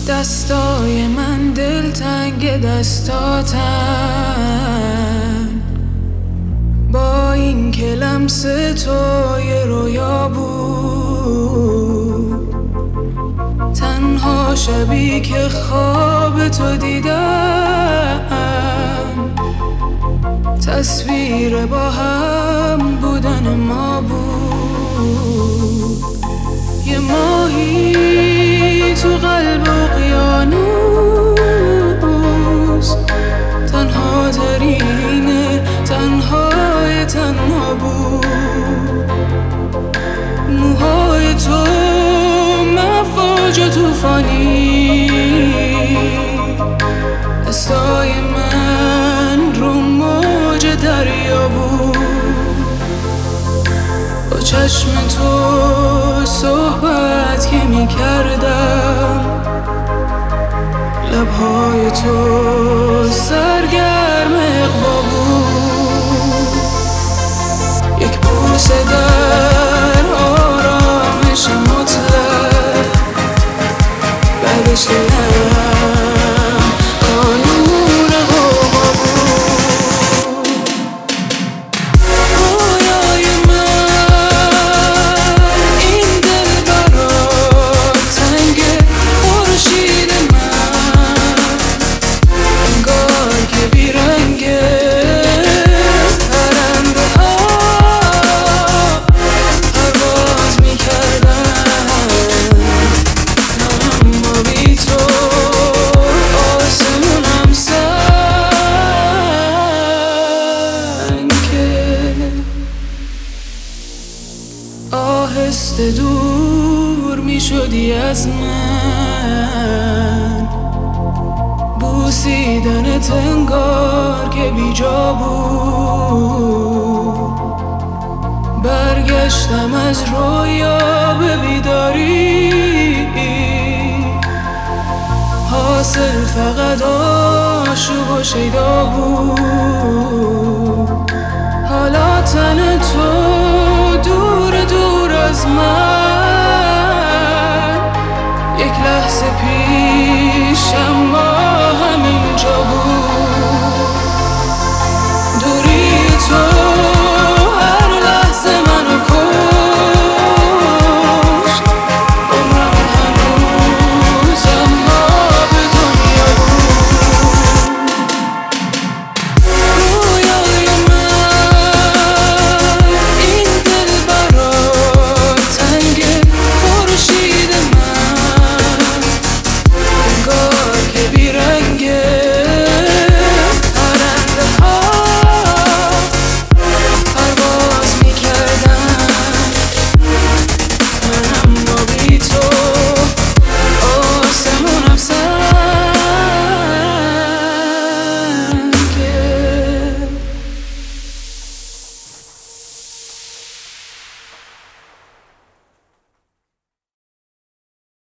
دستای من دلتنگ دستاتن، با این که لمس تو یه رویا بود. تنها شبی که خواب تو دیدم، تصویر با هم بودن ما بود. یه ماهی تو قلب اقیانوس، تنها ترینه، تنهای تنها بود. موهای تو مفاج و توفانی، دستای من رو موج دریا بود. با چشم تو صحبت که می کردم، لبهای تو سرگرم اقوا بود. یک بوسه در آرامش مطلق، بعدش دلم قانون قوا بود. رویای من این دل برات تنگه، خورشید من انگار که بیرنگه. پرنده ها پرواز میکردن، من اما بی تو آسمونم سنگه. آهسته دور میشدی از من، بوسیدنت انگار که بیجا بود. برگشتم از رویا به بیداری، حاصل فقط آشوب و شیدا بود. حالا تن تو دور دور از من،